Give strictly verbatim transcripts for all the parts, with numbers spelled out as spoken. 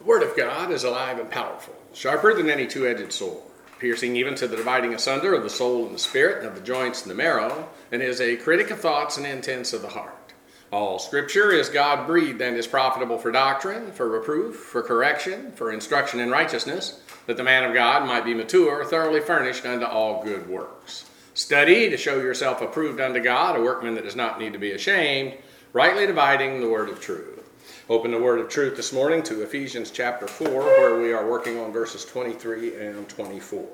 Word of God is alive and powerful, sharper than any two-edged sword, piercing even to the dividing asunder of the soul and the spirit, and of the joints and the marrow, and is a critic of thoughts and intents of the heart. All Scripture is God-breathed and is profitable for doctrine, for reproof, for correction, for instruction in righteousness, that the man of God might be mature, thoroughly furnished unto all good works. Study to show yourself approved unto God, a workman that does not need to be ashamed, rightly dividing the word of truth. Open the word of truth this morning to Ephesians chapter four, where we are working on verses twenty-three and twenty-four.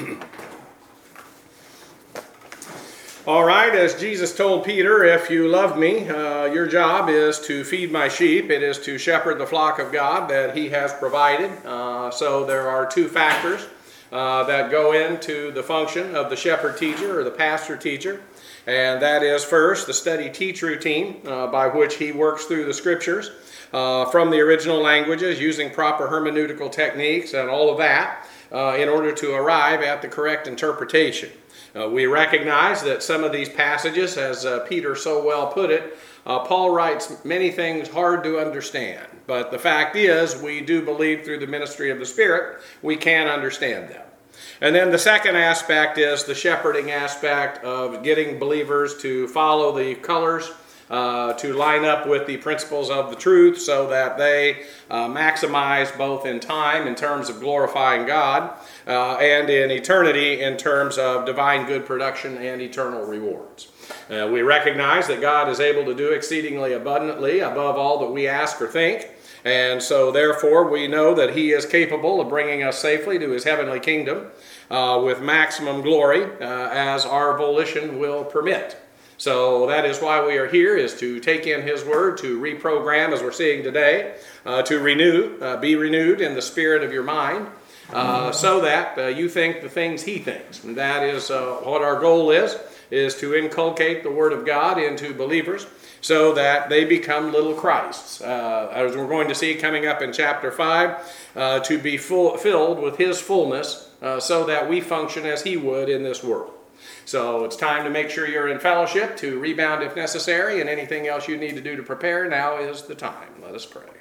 All right, as Jesus told Peter, if you love me, uh, your job is to feed my sheep. It is to shepherd the flock of God that he has provided. Uh, so there are two factors uh, that go into the function of the shepherd teacher or the pastor teacher. And that is first the study-teach routine uh, by which he works through the scriptures uh, from the original languages using proper hermeneutical techniques and all of that uh, in order to arrive at the correct interpretation. Uh, we recognize that some of these passages, as uh, Peter so well put it, uh, Paul writes many things hard to understand. But the fact is, we do believe through the ministry of the Spirit, we can understand them. And then the second aspect is the shepherding aspect of getting believers to follow the colors, uh, to line up with the principles of the truth so that they uh, maximize both in time in terms of glorifying God uh, and in eternity in terms of divine good production and eternal rewards. Uh, we recognize that God is able to do exceedingly abundantly above all that we ask or think. And so therefore we know that he is capable of bringing us safely to his heavenly kingdom uh, with maximum glory uh, as our volition will permit. So that is why we are here, is to take in his word, to reprogram as we're seeing today, uh, to renew, uh, be renewed in the spirit of your mind uh, so that uh, you think the things he thinks. And that is uh, what our goal is, is to inculcate the word of God into believers so that they become little Christs. Uh, as we're going to see coming up in chapter five, uh, to be full, filled with his fullness uh, so that we function as he would in this world. So it's time to make sure you're in fellowship, to rebound if necessary, and anything else you need to do to prepare, now is the time. Let us pray.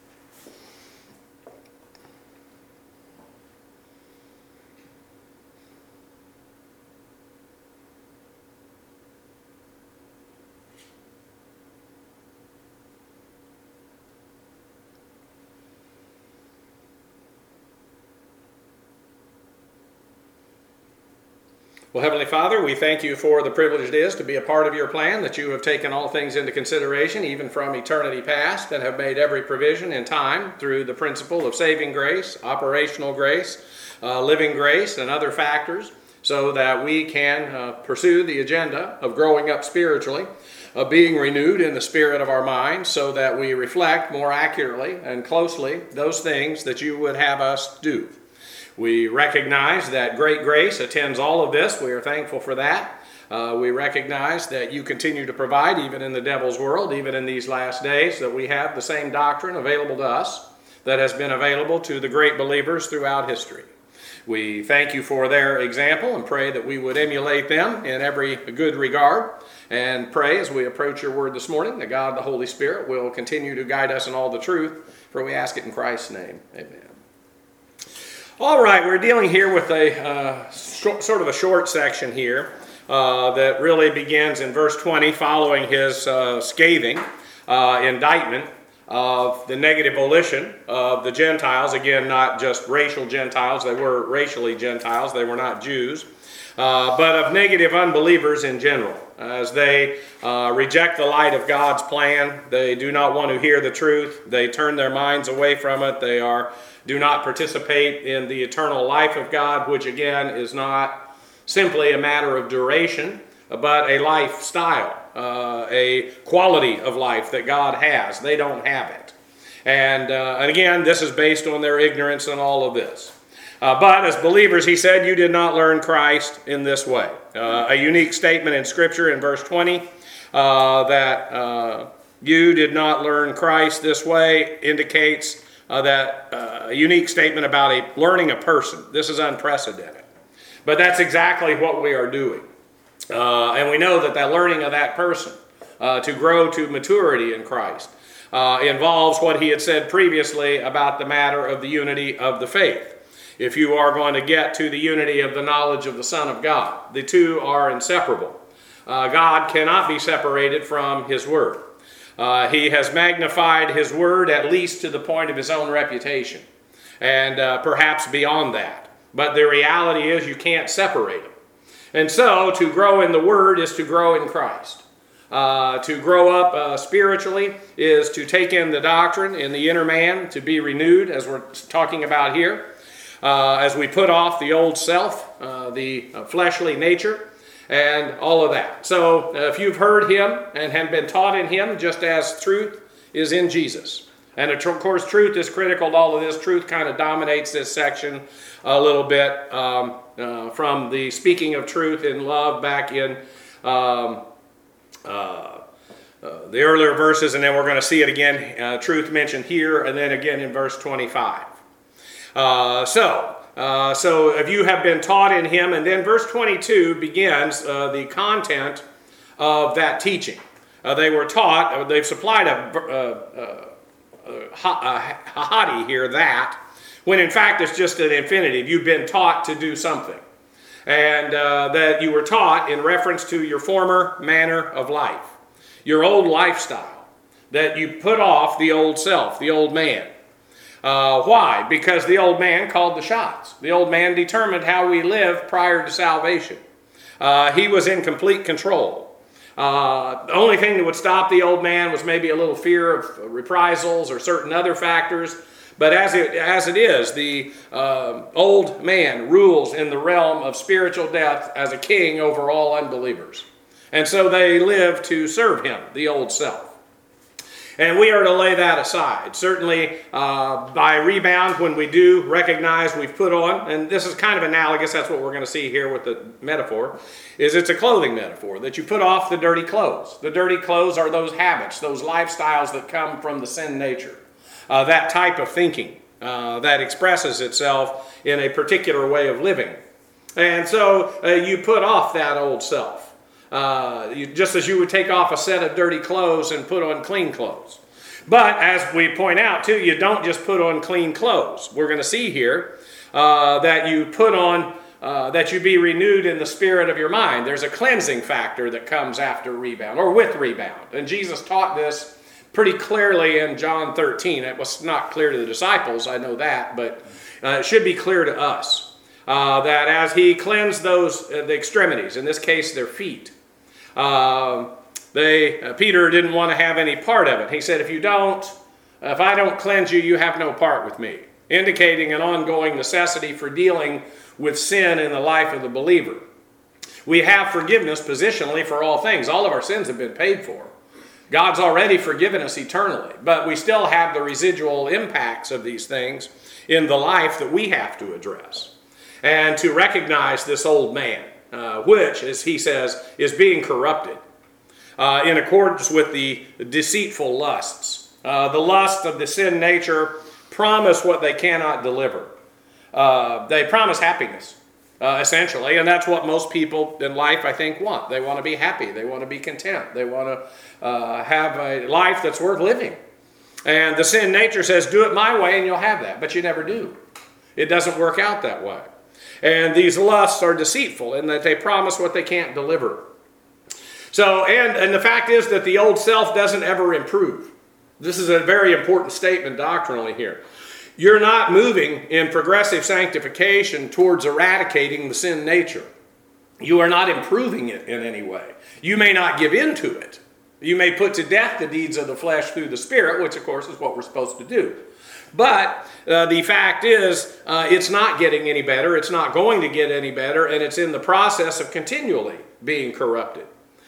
Well, Heavenly Father, we thank you for the privilege it is to be a part of your plan, that you have taken all things into consideration, even from eternity past, and have made every provision in time through the principle of saving grace, operational grace, uh, living grace, and other factors, so that we can uh, pursue the agenda of growing up spiritually, of being renewed in the spirit of our minds, so that we reflect more accurately and closely those things that you would have us do. We recognize that great grace attends all of this. We are thankful for that. Uh, we recognize that you continue to provide, even in the devil's world, even in these last days, that we have the same doctrine available to us that has been available to the great believers throughout history. We thank you for their example and pray that we would emulate them in every good regard, and pray as we approach your word this morning that God, the Holy Spirit, will continue to guide us in all the truth, for we ask it in Christ's name. Amen. All right, we're dealing here with a uh, sh- sort of a short section here uh, that really begins in verse twenty, following his uh, scathing uh, indictment of the negative volition of the Gentiles. Again, not just racial Gentiles. They were racially Gentiles. They were not Jews. Uh, but of negative unbelievers in general, as they uh, reject the light of God's plan. They do not want to hear the truth. They turn their minds away from it. They are do not participate in the eternal life of God, which again is not simply a matter of duration, but a lifestyle, uh, a quality of life that God has. They don't have it. And, uh, and again, this is based on their ignorance and all of this. Uh, but as believers, he said, you did not learn Christ in this way. Uh, a unique statement in Scripture in verse twenty uh, that uh, you did not learn Christ this way indicates uh, that uh, a unique statement about a learning a person. This is unprecedented. But that's exactly what we are doing. Uh, and we know that that learning of that person uh, to grow to maturity in Christ uh, involves what he had said previously about the matter of the unity of the faith. If you are going to get to the unity of the knowledge of the Son of God, the two are inseparable. Uh, God cannot be separated from his word. Uh, he has magnified his word at least to the point of his own reputation, and uh, perhaps beyond that. But the reality is you can't separate them. And so to grow in the word is to grow in Christ. Uh, to grow up uh, spiritually is to take in the doctrine in the inner man, to be renewed, as we're talking about here, uh, as we put off the old self, uh, the uh, fleshly nature, and all of that. So uh, if you've heard him and have been taught in him, just as truth is in Jesus. And of course, truth is critical to all of this. Truth kind of dominates this section a little bit, um, uh, from the speaking of truth in love back in um, uh, uh, the earlier verses, and then we're going to see it again, uh, truth mentioned here, and then again in verse twenty-five. Uh, so, uh, so if you have been taught in him, and then verse twenty-two begins uh, the content of that teaching. Uh, they were taught, uh, they've supplied a, uh, uh, uh, hahati here, that, when in fact it's just an infinitive. You've been taught to do something. And uh, that you were taught in reference to your former manner of life, your old lifestyle, that you put off the old self, the old man. Uh, why? Because the old man called the shots. The old man determined how we live prior to salvation. Uh, he was in complete control. Uh, the only thing that would stop the old man was maybe a little fear of reprisals or certain other factors. But as it, as it is, the uh, old man rules in the realm of spiritual death as a king over all unbelievers. And so they live to serve him, the old self. And we are to lay that aside. Certainly uh, by rebound, when we do recognize we've put on, and this is kind of analogous, that's what we're going to see here with the metaphor, is it's a clothing metaphor, that you put off the dirty clothes. The dirty clothes are those habits, those lifestyles that come from the sin nature. Uh, that type of thinking uh, that expresses itself in a particular way of living. And so uh, you put off that old self. Uh, you, just as you would take off a set of dirty clothes and put on clean clothes. But as we point out too, you don't just put on clean clothes. We're going to see here uh, that you put on, uh, that you be renewed in the spirit of your mind. There's a cleansing factor that comes after rebound, or with rebound. And Jesus taught this pretty clearly in John thirteen. It was not clear to the disciples, I know that, but uh, it should be clear to us. Uh, that as he cleansed those, uh, the extremities, in this case their feet, Uh, they, uh, Peter didn't want to have any part of it. He said, if you don't, if I don't cleanse you, you have no part with me. Indicating an ongoing necessity for dealing with sin in the life of the believer. We have forgiveness positionally for all things. All of our sins have been paid for. God's already forgiven us eternally. But we still have the residual impacts of these things in the life that we have to address. And to recognize this old man. Uh, which, as he says, is being corrupted uh, in accordance with the deceitful lusts. Uh, the lusts of the sin nature promise what they cannot deliver. Uh, they promise happiness, uh, essentially, and that's what most people in life, I think, want. They want to be happy. They want to be content. They want to uh, have a life that's worth living. And the sin nature says, do it my way and you'll have that, but you never do. It doesn't work out that way. And these lusts are deceitful in that they promise what they can't deliver. So, and, and the fact is that the old self doesn't ever improve. This is a very important statement doctrinally here. You're not moving in progressive sanctification towards eradicating the sin nature. You are not improving it in any way. You may not give in to it. You may put to death the deeds of the flesh through the Spirit, which of course is what we're supposed to do. But uh, the fact is, uh, it's not getting any better, it's not going to get any better, and it's in the process of continually being corrupted,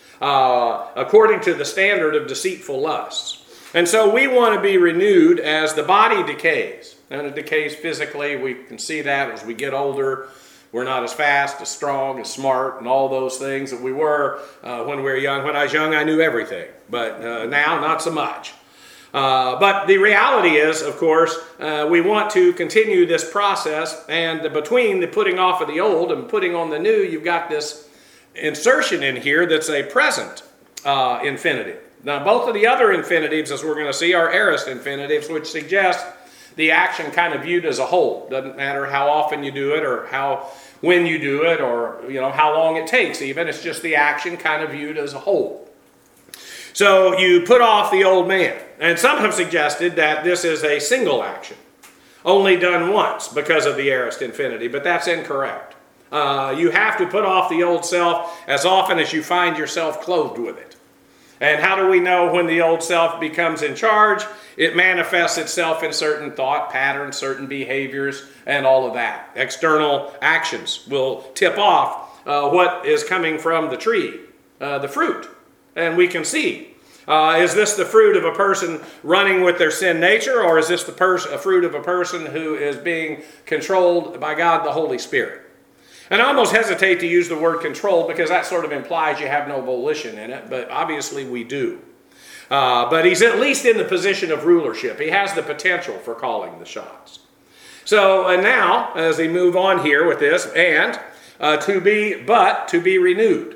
uh, according to the standard of deceitful lusts. And so we want to be renewed as the body decays. And it decays physically, we can see that as we get older. We're not as fast, as strong, as smart, and all those things that we were uh, when we were young. When I was young, I knew everything, but uh, now, not so much. Uh, but the reality is, of course, uh, we want to continue this process, and between the putting off of the old and putting on the new, you've got this insertion in here that's a present uh, infinitive. Now, both of the other infinitives, as we're going to see, are aorist infinitives, which suggest the action kind of viewed as a whole. Doesn't matter how often you do it or how when you do it or you know how long it takes even. It's just the action kind of viewed as a whole. So you put off the old man. And some have suggested that this is a single action, only done once because of the aorist infinity, but that's incorrect. Uh, you have to put off the old self as often as you find yourself clothed with it. And how do we know when the old self becomes in charge? It manifests itself in certain thought patterns, certain behaviors, and all of that. External actions will tip off uh, what is coming from the tree, uh, the fruit. And we can see, uh, is this the fruit of a person running with their sin nature, or is this the pers- a fruit of a person who is being controlled by God the Holy Spirit? And I almost hesitate to use the word control because that sort of implies you have no volition in it, but obviously we do. Uh, but he's at least in the position of rulership. He has the potential for calling the shots. So and now, as they move on here with this, and uh, to be, but to be renewed.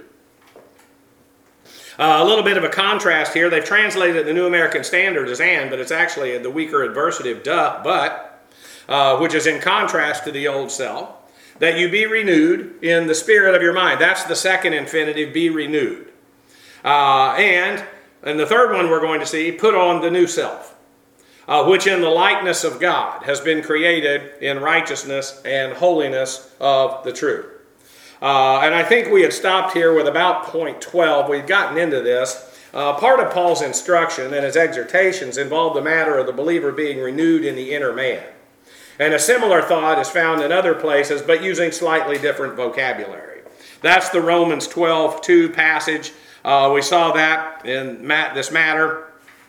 Uh, a little bit of a contrast here. They've translated the New American Standard as and, but it's actually the weaker adversative, duh, but, uh, which is in contrast to the old self. That you be renewed in the spirit of your mind. That's the second infinitive, be renewed. Uh, and, and the third one we're going to see, put on the new self, uh, which in the likeness of God has been created in righteousness and holiness of the truth. Uh, and I think we had stopped here with about point twelve. We've gotten into this. Uh, part of Paul's instruction and his exhortations involved the matter of the believer being renewed in the inner man. And a similar thought is found in other places, but using slightly different vocabulary. That's the Romans twelve two passage. Uh, we saw that in mat- this matter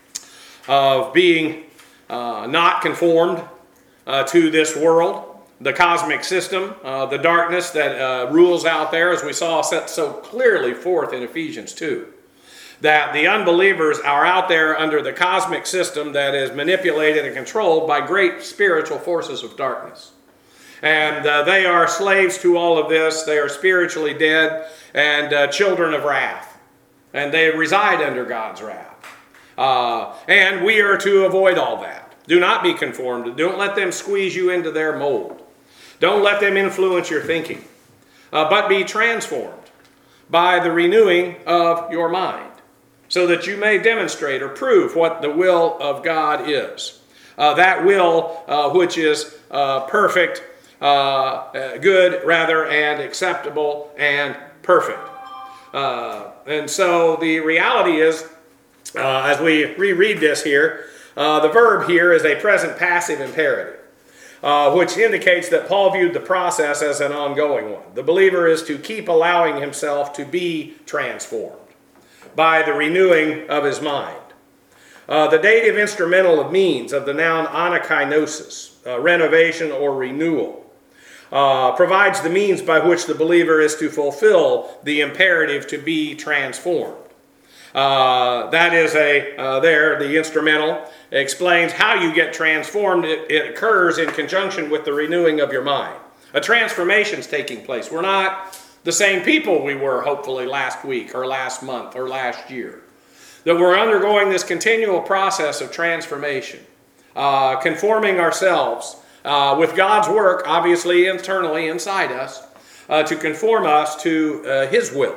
of being uh, not conformed uh, to this world. The cosmic system, uh, the darkness that uh, rules out there, as we saw set so clearly forth in Ephesians two. That the unbelievers are out there under the cosmic system that is manipulated and controlled by great spiritual forces of darkness. And uh, they are slaves to all of this. They are spiritually dead and uh, children of wrath. And they reside under God's wrath. Uh, and we are to avoid all that. Do not be conformed. Don't let them squeeze you into their mold. Don't let them influence your thinking, uh, but be transformed by the renewing of your mind, so that you may demonstrate or prove what the will of God is. Uh, that will uh, which is uh, perfect, uh, uh, good rather, and acceptable and perfect. Uh, and so the reality is, uh, as we reread this here, uh, the verb here is a present passive imperative. Uh, which indicates that Paul viewed the process as an ongoing one. The believer is to keep allowing himself to be transformed by the renewing of his mind. Uh, the dative instrumental of means of the noun anakainosis, uh, renovation or renewal, uh, provides the means by which the believer is to fulfill the imperative to be transformed. Uh, that is a, uh, there, the instrumental explains how you get transformed. It, it occurs in conjunction with the renewing of your mind. A transformation is taking place. We're not the same people we were, hopefully, last week or last month or last year. That we're undergoing this continual process of transformation, uh, conforming ourselves uh, with God's work, obviously internally inside us, uh, to conform us to uh, His will.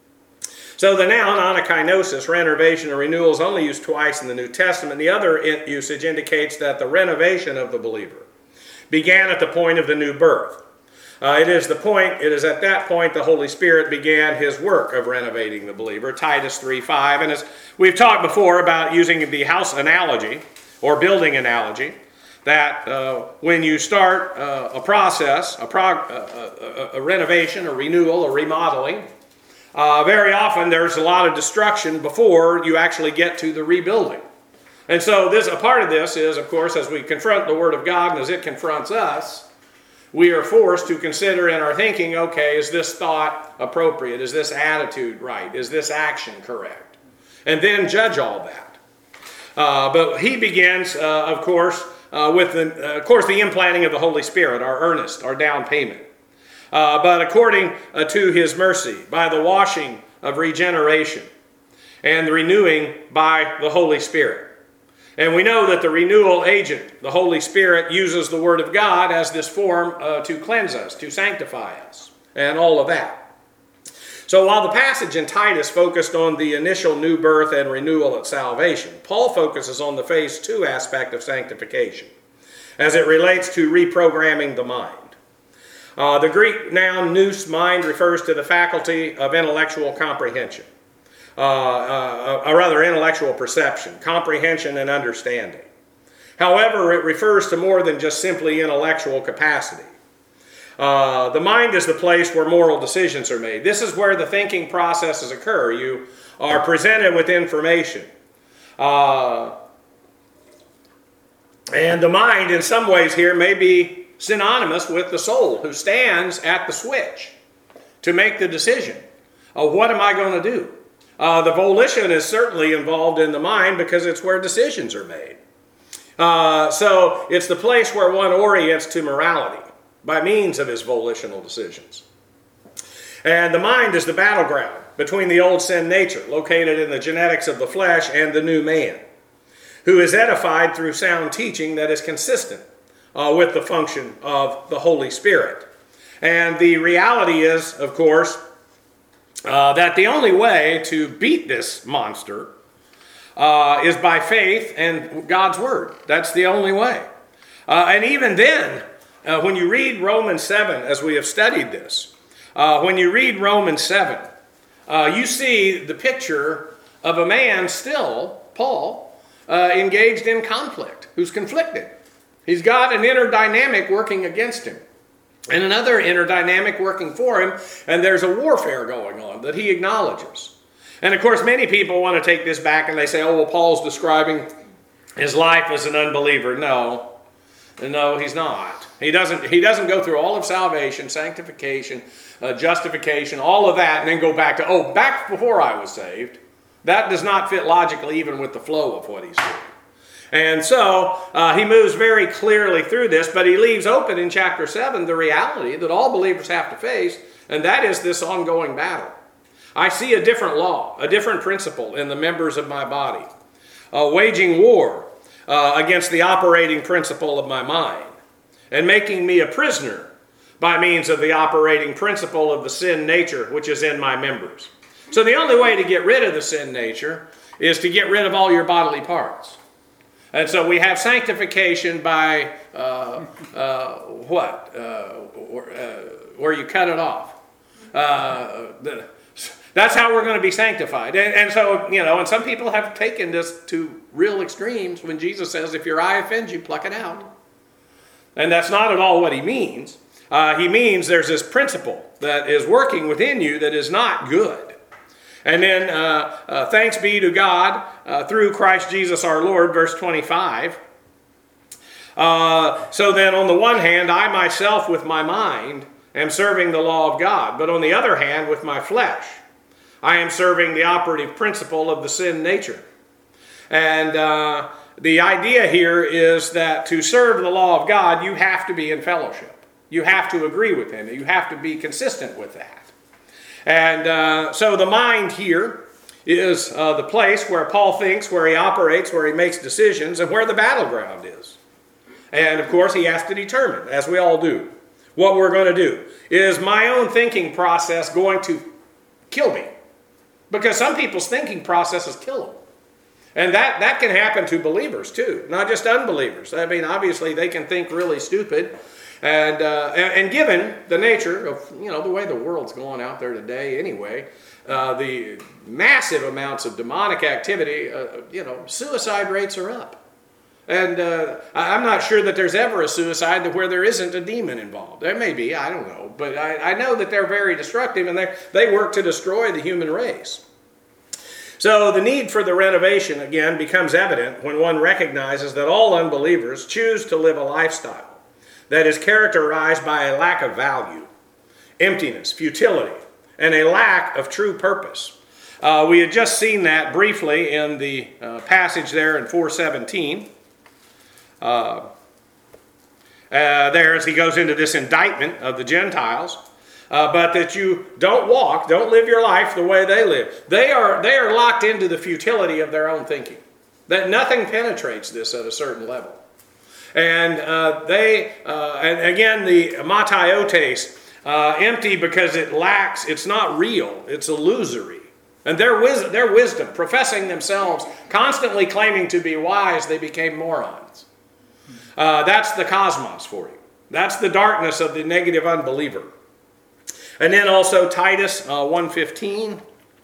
So the noun anakainosis, renovation or renewal, is only used twice in the New Testament. The other usage indicates that the renovation of the believer began at the point of the new birth. Uh, it is the point, it is at that point the Holy Spirit began His work of renovating the believer, Titus three five. And as we've talked before about using the house analogy or building analogy, that uh, when you start uh, a process, a, prog- a, a, a renovation, a renewal, a remodeling, Uh, very often there's a lot of destruction before you actually get to the rebuilding. And so this, a part of this is, of course, as we confront the Word of God and as it confronts us, we are forced to consider in our thinking, okay, is this thought appropriate? Is this attitude right? Is this action correct? And then judge all that. Uh, but he begins, uh, of course, uh, with the, uh, of course, the implanting of the Holy Spirit, our earnest, our down payment. Uh, but according uh, to His mercy, by the washing of regeneration. and the renewing by the Holy Spirit. And we know that the renewal agent, the Holy Spirit, uses the Word of God as this form uh, to cleanse us, to sanctify us, and all of that. So while the passage in Titus focused on the initial new birth and renewal at salvation, Paul focuses on the phase two aspect of sanctification as it relates to reprogramming the mind. Uh, the Greek noun nous, mind, refers to the faculty of intellectual comprehension. Uh, uh, or rather intellectual perception, comprehension, and understanding. However, it refers to more than just simply intellectual capacity. Uh, the mind is the place where moral decisions are made. This is where the thinking processes occur. You are presented with information. Uh, and the mind, in some ways here, may be synonymous with the soul, who stands at the switch to make the decision of what am I going to do. Uh, the volition is certainly involved in the mind because it's where decisions are made. Uh, so it's the place where one orients to morality by means of his volitional decisions. And the mind is the battleground between the old sin nature, located in the genetics of the flesh, and the new man, who is edified through sound teaching that is consistent uh, with the function of the Holy Spirit. And the reality is, of course, Uh, that the only way to beat this monster uh, is by faith and God's Word. That's the only way. Uh, and even then, uh, when you read Romans seven, as we have studied this, uh, when you read Romans seven, uh, you see the picture of a man still, Paul, uh, engaged in conflict, who's conflicted. He's got an inner dynamic working against him, and another inner dynamic working for him, and there's a warfare going on that he acknowledges. And of course, many people want to take this back and they say, oh, well, Paul's describing his life as an unbeliever. No, no, he's not. He doesn't, he doesn't go through all of salvation, sanctification, uh, justification, all of that, and then go back to, oh, back before I was saved. That does not fit logically even with the flow of what he's doing. And so uh, he moves very clearly through this, but he leaves open in chapter seven the reality that all believers have to face, and that is this ongoing battle. I see a different law, a different principle in the members of my body, uh, waging war uh, against the operating principle of my mind, and making me a prisoner by means of the operating principle of the sin nature which is in my members. So the only way to get rid of the sin nature is to get rid of all your bodily parts. And so we have sanctification by uh, uh, what? Uh, or, uh, where you cut it off. Uh, the, that's how we're going to be sanctified. And, and so, you know, and some people have taken this to real extremes when Jesus says, if your eye offends you, pluck it out. And that's not at all what he means. Uh, he means there's this principle that is working within you that is not good. And then, uh, uh, thanks be to God uh, through Christ Jesus our Lord, verse twenty-five. Uh, so then, on the one hand, I myself with my mind am serving the law of God. But on the other hand, with my flesh, I am serving the operative principle of the sin nature. And uh, the idea here is that to serve the law of God, you have to be in fellowship. You have to agree with him. You have to be consistent with that. And uh, so the mind here is uh, the place where Paul thinks, where he operates, where he makes decisions, and where the battleground is. And of course, he has to determine, as we all do, what we're going to do. Is my own thinking process going to kill me? Because some people's thinking processes kill them. And that, that can happen to believers too, not just unbelievers. I mean, obviously, they can think really stupid. And, uh, and and given the nature of, you know, the way the world's going out there today anyway, uh, the massive amounts of demonic activity, uh, you know, suicide rates are up. And uh, I'm not sure that there's ever a suicide where there isn't a demon involved. There may be, I don't know. But I, I know that they're very destructive and they they work to destroy the human race. So the need for the renovation, again, becomes evident when one recognizes that all unbelievers choose to live a lifestyle that is characterized by a lack of value, emptiness, futility, and a lack of true purpose. Uh, we had just seen that briefly in the uh, passage there in four seventeen. Uh, uh, there as he goes into this indictment of the Gentiles. uh, but that you don't walk, don't live your life the way they live. They are, they are locked into the futility of their own thinking. That nothing penetrates this at a certain level. And uh, they, uh, and again, the matiotes, uh, empty because it lacks, it's not real, it's illusory. And their, wis- their wisdom, professing themselves, constantly claiming to be wise, they became morons. Uh, that's the cosmos for you. That's the darkness of the negative unbeliever. And then also Titus uh, one fifteen.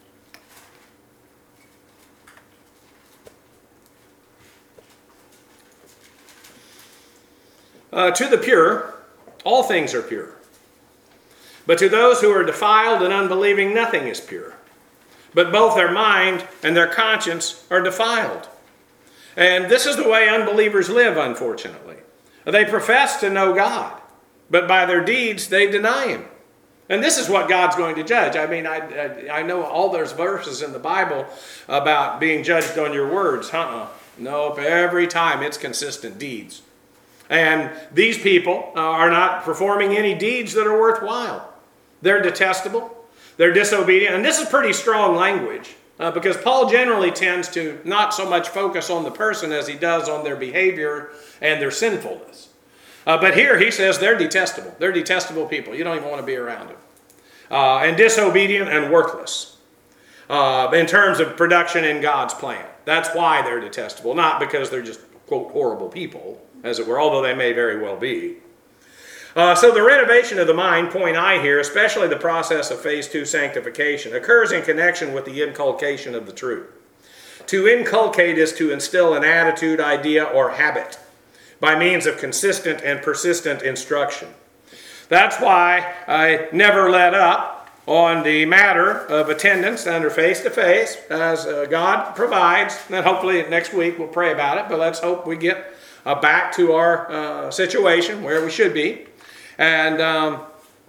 Uh, to the pure, all things are pure. But to those who are defiled and unbelieving, nothing is pure. But both their mind and their conscience are defiled. And this is the way unbelievers live, unfortunately. They profess to know God, but by their deeds they deny Him. And this is what God's going to judge. I mean, I, I, I know all those verses in the Bible about being judged on your words. Uh-uh. Nope, every time it's consistent deeds. And these people uh, are not performing any deeds that are worthwhile. They're detestable. They're disobedient. And this is pretty strong language uh, because Paul generally tends to not so much focus on the person as he does on their behavior and their sinfulness. Uh, but here he says they're detestable. They're detestable people. You don't even want to be around them. Uh, and disobedient and worthless uh, in terms of production in God's plan. That's why they're detestable. Not because they're just, quote, horrible people, as it were, although they may very well be. Uh, so the renovation of the mind, point I here, especially the process of phase two sanctification, occurs in connection with the inculcation of the truth. To inculcate is to instill an attitude, idea, or habit by means of consistent and persistent instruction. That's why I never let up on the matter of attendance under face-to-face, as uh, God provides. And hopefully next week we'll pray about it, but let's hope we get uh, back to our uh, situation where we should be. And um,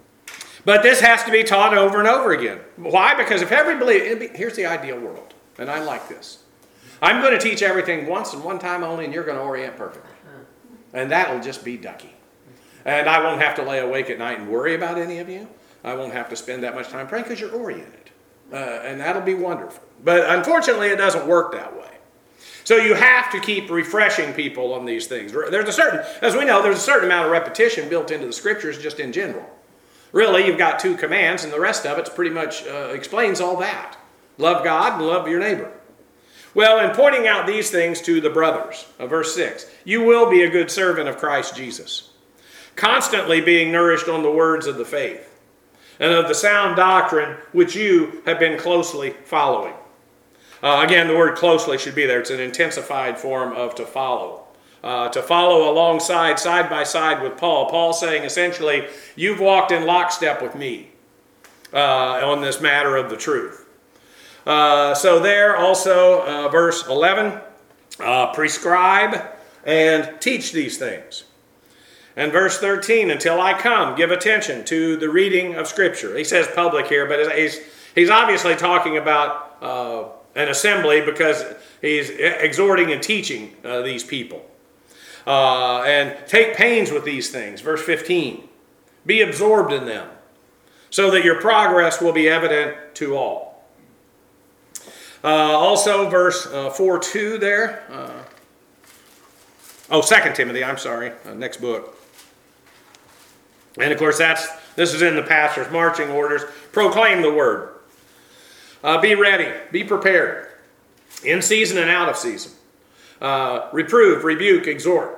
but this has to be taught over and over again. Why? Because if every believer, here's the ideal world, and I like this. I'm going to teach everything once and one time only, and you're going to orient perfectly. And that'll just be ducky. And I won't have to lay awake at night and worry about any of you. I won't have to spend that much time praying because you're oriented. Uh, and that'll be wonderful. But unfortunately, it doesn't work that way. So you have to keep refreshing people on these things. There's a certain, as we know, there's a certain amount of repetition built into the scriptures just in general. Really, you've got two commands, and the rest of it pretty much uh, explains all that. Love God and love your neighbor. Well, in pointing out these things to the brothers, uh, verse six, you will be a good servant of Christ Jesus, constantly being nourished on the words of the faith and of the sound doctrine which you have been closely following. Uh, again, the word closely should be there. It's an intensified form of to follow. Uh, to follow alongside, side by side with Paul. Paul saying essentially, you've walked in lockstep with me uh, on this matter of the truth. Uh, so there also, uh, verse eleven, uh, prescribe and teach these things. And verse thirteen, until I come, give attention to the reading of Scripture. He says public here, but he's, he's obviously talking about uh, an assembly because he's exhorting and teaching uh, these people. Uh, and take pains with these things. Verse fifteen, be absorbed in them so that your progress will be evident to all. Uh, also, verse uh, four two there. Uh, oh, Second Timothy, I'm sorry, uh, next book. And of course, that's this is in the pastor's marching orders. Proclaim the word. Uh, be ready. Be prepared. In season and out of season. Uh, reprove, rebuke, exhort.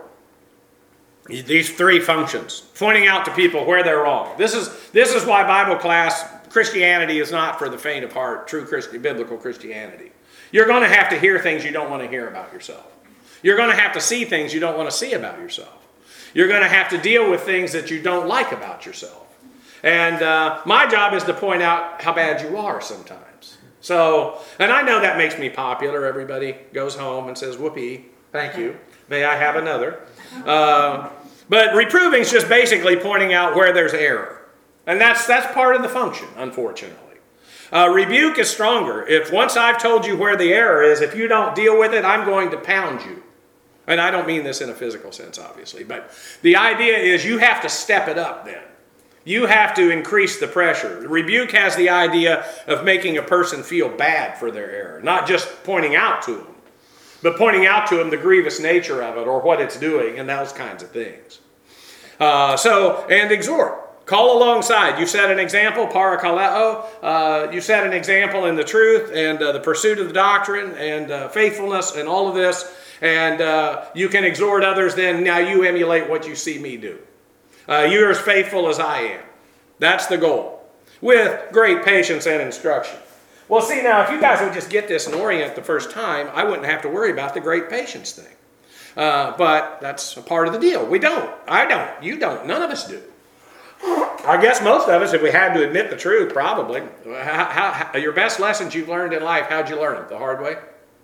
These three functions. Pointing out to people where they're wrong. This is, this is why Bible class, Christianity is not for the faint of heart, true Christi- biblical Christianity. You're going to have to hear things you don't want to hear about yourself. You're going to have to see things you don't want to see about yourself. You're going to have to deal with things that you don't like about yourself. And uh, my job is to point out how bad you are sometimes. So, and I know that makes me popular. Everybody goes home and says, whoopee, thank you. May I have another? Uh, but reproving is just basically pointing out where there's error. And that's that's part of the function, unfortunately. Uh, rebuke is stronger. If once I've told you where the error is, if you don't deal with it, I'm going to pound you. And I don't mean this in a physical sense, obviously. But the idea is you have to step it up then. You have to increase the pressure. Rebuke has the idea of making a person feel bad for their error, not just pointing out to them, but pointing out to them the grievous nature of it or what it's doing and those kinds of things. Uh, so, and exhort. Call alongside. You set an example, parakaleo. Uh, you set an example in the truth and uh, the pursuit of the doctrine and uh, faithfulness and all of this. And uh, you can exhort others then. Now you emulate what you see me do. Uh, you're as faithful as I am. That's the goal. With great patience and instruction. Well, see, now, if you guys would just get this and orient the first time, I wouldn't have to worry about the great patience thing. Uh, but that's a part of the deal. We don't. I don't. You don't. None of us do. I guess most of us, if we had to admit the truth, probably. How, how, how, your best lessons you've learned in life, how'd you learn them? The hard way?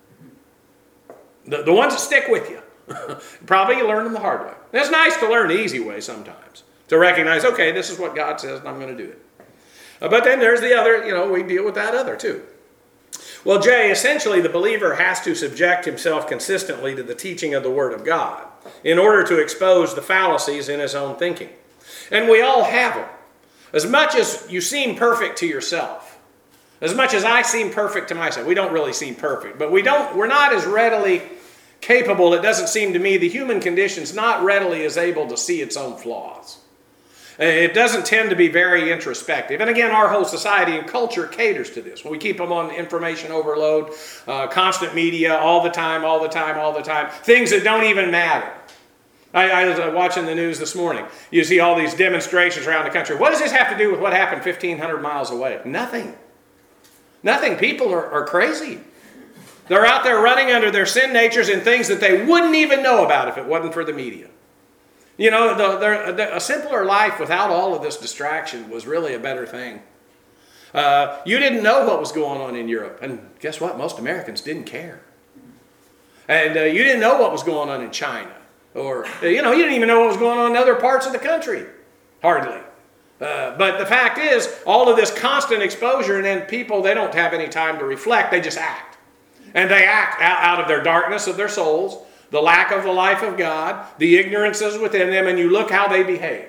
The, the ones that stick with you. Probably you learn them the hard way. And it's nice to learn the easy way sometimes. To recognize, okay, this is what God says and I'm going to do it. Uh, but then there's the other, you know, we deal with that other too. Well, Jay, essentially the believer has to subject himself consistently to the teaching of the Word of God in order to expose the fallacies in his own thinking. And we all have them. As much as you seem perfect to yourself, as much as I seem perfect to myself, we don't really seem perfect, but we don't, we're not as readily capable, it doesn't seem to me, the human condition's not readily as able to see its own flaws. It doesn't tend to be very introspective. And again, our whole society and culture caters to this. We keep them on information overload, uh, constant media, all the time, all the time, all the time, things that don't even matter. I, I was watching the news this morning. You see all these demonstrations around the country. What does this have to do with what happened fifteen hundred miles away? Nothing. Nothing. People are, are crazy. They're out there running under their sin natures in things that they wouldn't even know about if it wasn't for the media. You know, the, the, a simpler life without all of this distraction was really a better thing. Uh, you didn't know what was going on in Europe. And guess what? Most Americans didn't care. And uh, you didn't know what was going on in China. Or, you know, you didn't even know what was going on in other parts of the country. Hardly. Uh, but the fact is, all of this constant exposure, and then people, they don't have any time to reflect. They just act. And they act out of their darkness of their souls, the lack of the life of God, the ignorances within them, and you look how they behave.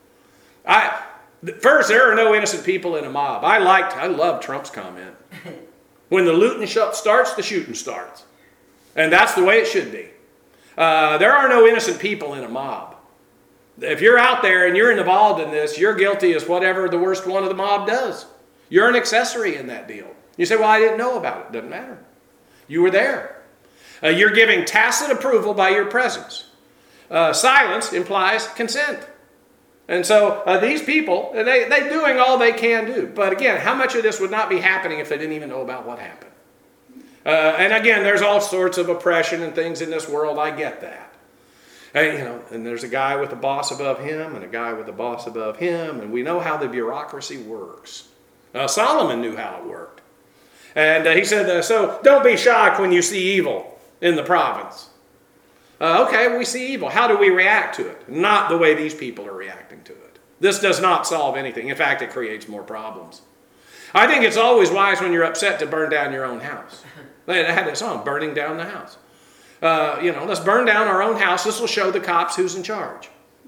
I, first, there are no innocent people in a mob. I liked, I loved Trump's comment. When the looting starts, the shooting starts. And that's the way it should be. Uh, there are no innocent people in a mob. If you're out there and you're involved in this, you're guilty as whatever the worst one of the mob does. You're an accessory in that deal. You say, well, I didn't know about it. Doesn't matter. You were there. Uh, you're giving tacit approval by your presence. Uh, silence implies consent. And so uh, these people, they, they're doing all they can do. But again, how much of this would not be happening if they didn't even know about what happened? Uh, and again, there's all sorts of oppression and things in this world. I get that. And, you know, and there's a guy with a boss above him and a guy with a boss above him. And we know how the bureaucracy works. Uh, Solomon knew how it worked. And uh, he said, uh, so don't be shocked when you see evil in the province. Uh, okay, we see evil. How do we react to it? Not the way these people are reacting to it. This does not solve anything. In fact, it creates more problems. I think it's always wise when you're upset to burn down your own house. They had this song, burning down the house. Uh, you know, let's burn down our own house. This will show the cops who's in charge.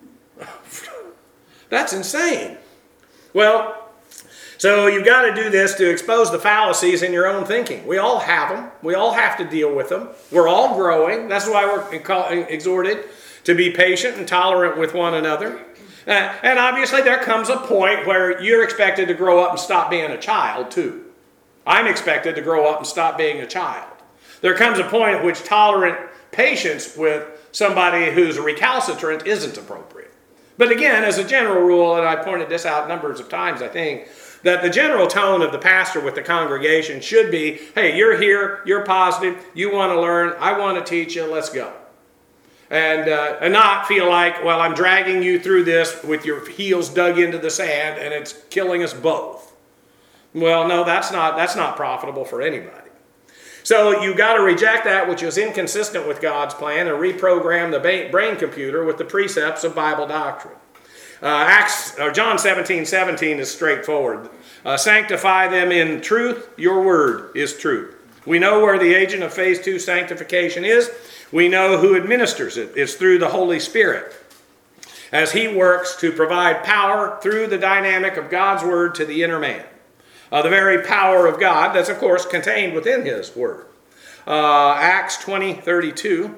That's insane. Well, so you've got to do this to expose the fallacies in your own thinking. We all have them. We all have to deal with them. We're all growing. That's why we're exhorted to be patient and tolerant with one another. Uh, and obviously there comes a point where you're expected to grow up and stop being a child too. I'm expected to grow up and stop being a child. There comes a point at which tolerant patience with somebody who's recalcitrant isn't appropriate. But again, as a general rule, and I pointed this out numbers of times, I think, that the general tone of the pastor with the congregation should be, hey, you're here, you're positive, you want to learn, I want to teach you, let's go. And, uh, and not feel like, well, I'm dragging you through this with your heels dug into the sand and it's killing us both. Well, no, that's not, that's not profitable for anybody. So you've got to reject that which is inconsistent with God's plan and reprogram the brain computer with the precepts of Bible doctrine. Uh, Acts, or John seventeen seventeen is straightforward. Uh, Sanctify them in truth. Your word is truth. We know where the agent of phase two sanctification is. We know who administers it. It's through the Holy Spirit. as he works to provide power through the dynamic of God's word to the inner man. Uh, the very power of God that's, of course, contained within his word. Uh, Acts twenty thirty-two.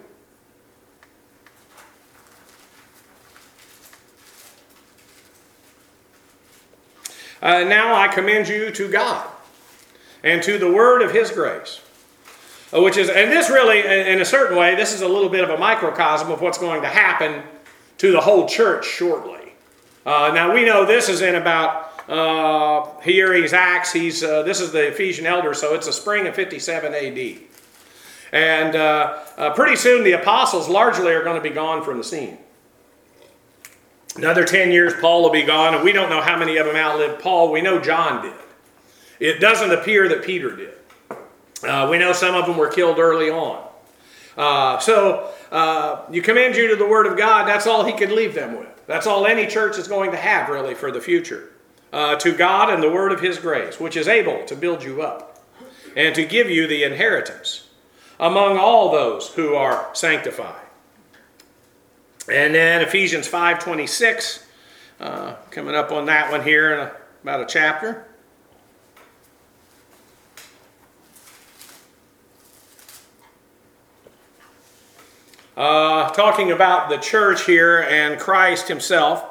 Uh, now I commend you to God and to the word of his grace, uh, which is, and this really, in a certain way, this is a little bit of a microcosm of what's going to happen to the whole church shortly. Uh, now we know this is in about, uh, here he's Acts, he's, uh, this is the Ephesian elder, so it's the spring of fifty-seven A D. And uh, uh, pretty soon the apostles largely are going to be gone from the scene. Another ten years, Paul will be gone, and we don't know how many of them outlived Paul. We know John did. It doesn't appear that Peter did. Uh, we know some of them were killed early on. Uh, so, uh, you commend you to the Word of God. That's all he could leave them with. That's all any church is going to have, really, for the future. Uh, to God and the Word of his grace, which is able to build you up and to give you the inheritance among all those who are sanctified. And then Ephesians five twenty-six, uh, coming up on that one here in a, about a chapter. Uh, talking about the church here and Christ himself.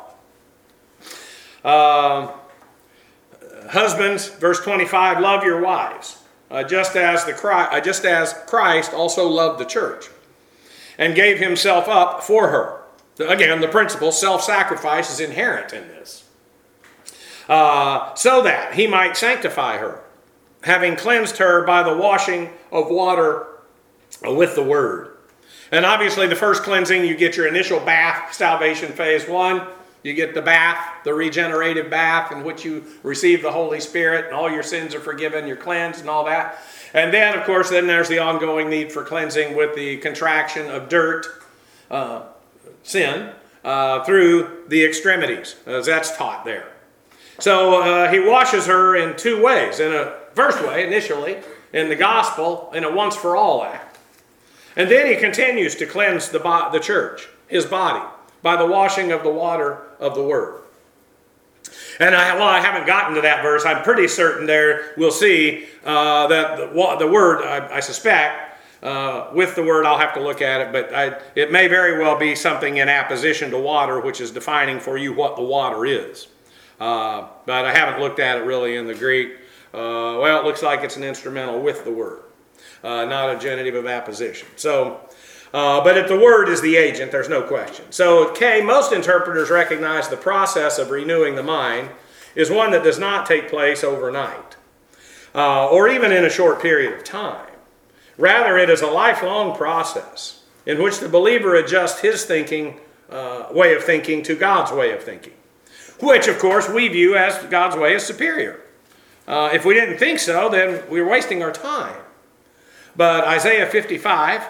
Uh, husbands, verse twenty-five, love your wives, uh, just as the Christ, uh, just as Christ also loved the church and gave himself up for her. Again, the principle, self-sacrifice, is inherent in this. Uh, so that he might sanctify her, having cleansed her by the washing of water with the word. And obviously the first cleansing, you get your initial bath, salvation phase one. You get the bath, the regenerative bath, in which you receive the Holy Spirit, and all your sins are forgiven, you're cleansed, and all that. And then, of course, then there's the ongoing need for cleansing with the contraction of dirt, uh, sin, uh, through the extremities, as that's taught there. So uh, he washes her in two ways. In a first way, initially, in the gospel, in a once-for-all act. And then he continues to cleanse the, bo- the church, his body, by the washing of the water of the word. And I, while I haven't gotten to that verse, I'm pretty certain there we'll see uh, that the, the word, I, I suspect, uh, with the word, I'll have to look at it, but I, it may very well be something in apposition to water, which is defining for you what the water is. Uh, but I haven't looked at it really in the Greek. Uh, well, it looks like it's an instrumental with the word, uh, not a genitive of apposition. So, uh, but if the word is the agent, there's no question. So, K, most interpreters recognize the process of renewing the mind is one that does not take place overnight, uh, or even in a short period of time. Rather, it is a lifelong process in which the believer adjusts his thinking, uh, way of thinking to God's way of thinking, which, of course, we view as God's way as superior. Uh, if we didn't think so, then we're wasting our time. But Isaiah fifty-five,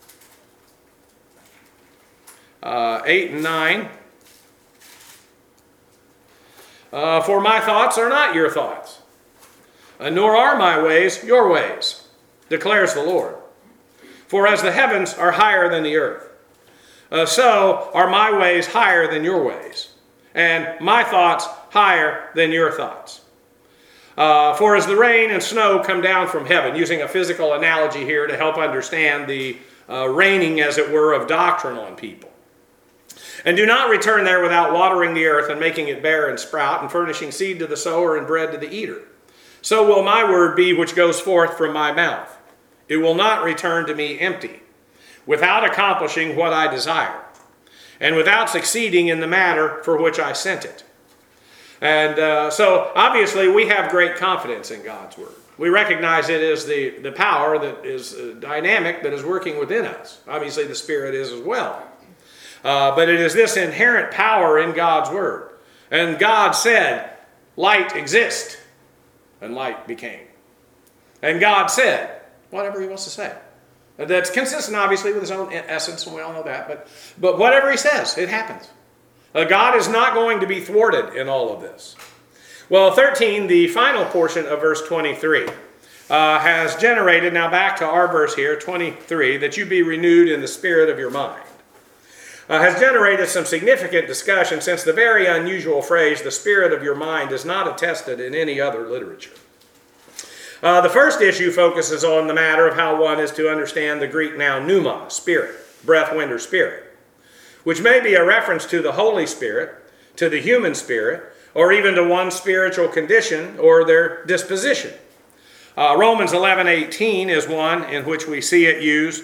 uh, eight and nine, uh, for my thoughts are not your thoughts, uh, nor are my ways your ways, declares the Lord. For as the heavens are higher than the earth, uh, so are my ways higher than your ways, and my thoughts higher than your thoughts. Uh, for as the rain and snow come down from heaven, using a physical analogy here to help understand the uh, raining, as it were, of doctrine on people, and do not return there without watering the earth and making it bear and sprout, and furnishing seed to the sower and bread to the eater, so will my word be which goes forth from my mouth. It will not return to me empty, without accomplishing what I desire, and without succeeding in the matter for which I sent it. And uh, so, obviously, we have great confidence in God's word. We recognize it as the, the power that is uh, dynamic, that is working within us. Obviously, the Spirit is as well. Uh, but it is this inherent power in God's word. And God said, light exist, and light became. And God said whatever he wants to say. That's consistent, obviously, with his own essence, and we all know that. But, but whatever he says, it happens. Uh, God is not going to be thwarted in all of this. Well, thirteen, the final portion of verse twenty-three, uh, has generated, now back to our verse here, twenty-three, that you be renewed in the spirit of your mind. uh, has generated some significant discussion, since the very unusual phrase, the spirit of your mind, is not attested in any other literature. Uh, the first issue focuses on the matter of how one is to understand the Greek noun pneuma, spirit, breath, wind, or spirit, which may be a reference to the Holy Spirit, to the human spirit, or even to one's spiritual condition or their disposition. Uh, Romans eleven eighteen is one in which we see it used.